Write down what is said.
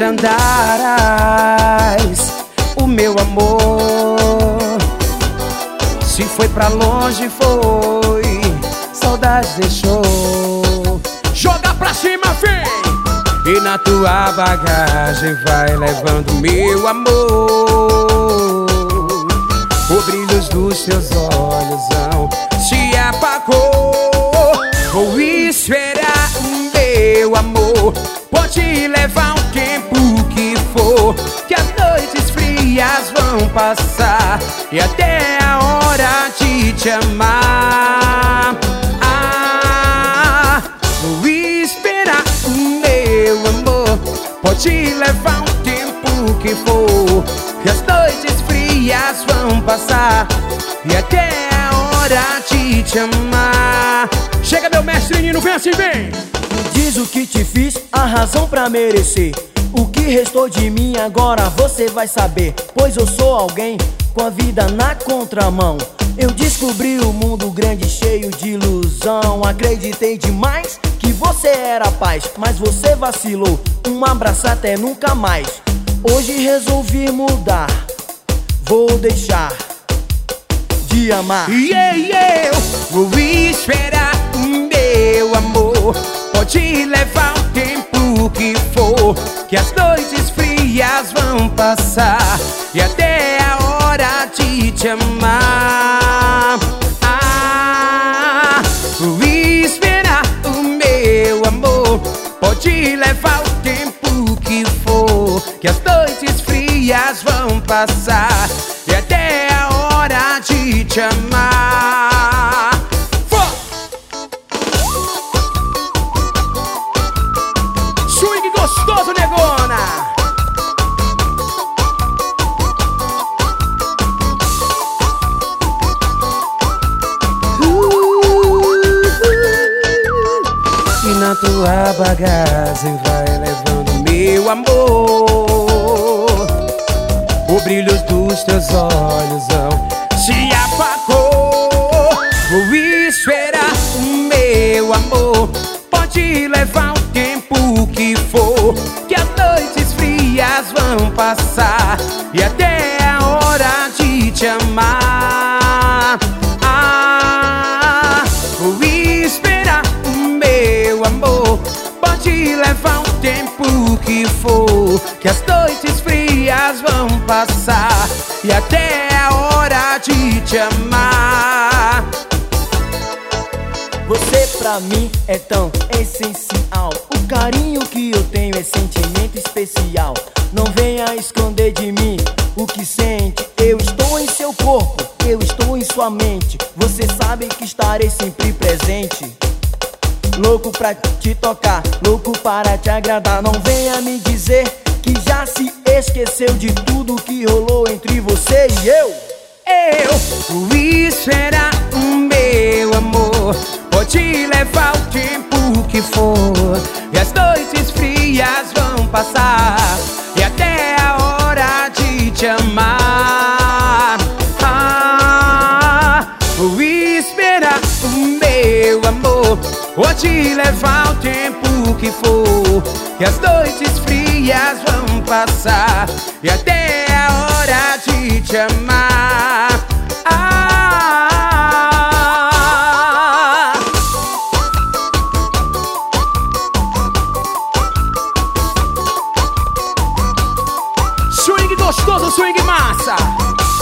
onde andarás, o meu amor. Se foi pra longe, foi, saudade deixou. Joga pra cima, vem! E na tua bagagem vai levando meu amor. O brilho dos teus olhos não se apagou. Vou esperar, meu amor, pode levar o tempo que for, que as noites frias vão passar e até a hora de te amar. Vou esperar, meu amor, pode levar o tempo que for, que as noites frias vão passar e até a hora de te amar. Chega, meu mestre Nino, vem assim, vem! Diz o que te fiz, a razão pra merecer. O que restou de mim agora você vai saber, pois eu sou alguém com a vida na contramão. Eu descobri o mundo grande cheio de ilusão. Acreditei demais que você era paz, mas você vacilou. Um abraço até nunca mais. Hoje resolvi mudar, vou deixar de amar. E eu vou esperar, meu amor, pode levar o tempo que for, que as noites frias vão passar e até a hora de te amar. Vou esperar, meu amor, pode levar o tempo que for, que as noites frias vão passar e até a hora de te amar. Swing gostoso, negona! E na tua bagagem vai levando meu amor. O brilho dos teus olhos não se apagou. Vou esperar, meu amor, pode levar o tempo que for, que as noites frias vão passar e até a hora de te amar. Vou esperar, meu amor, pode levar o tempo que for, que as noites frias vão passar e até a hora de te amar. Você pra mim é tão essencial. O carinho que eu tenho é sentimento especial. Não venha esconder de mim o que sente. Eu estou em seu corpo, eu estou em sua mente. Você sabe que estarei sempre presente. Louco pra te tocar, louco para te agradar. Não venha me dizer que já se esqueceu de tudo que rolou entre você e eu. Vou esperar, meu amor, pode levar o tempo que for, e as noites frias vão passar e até a hora de te amar. Vou esperar, meu amor, pode levar o tempo que for, que as noites frias vão passar e até a hora de te amar. Swing gostoso, swing massa!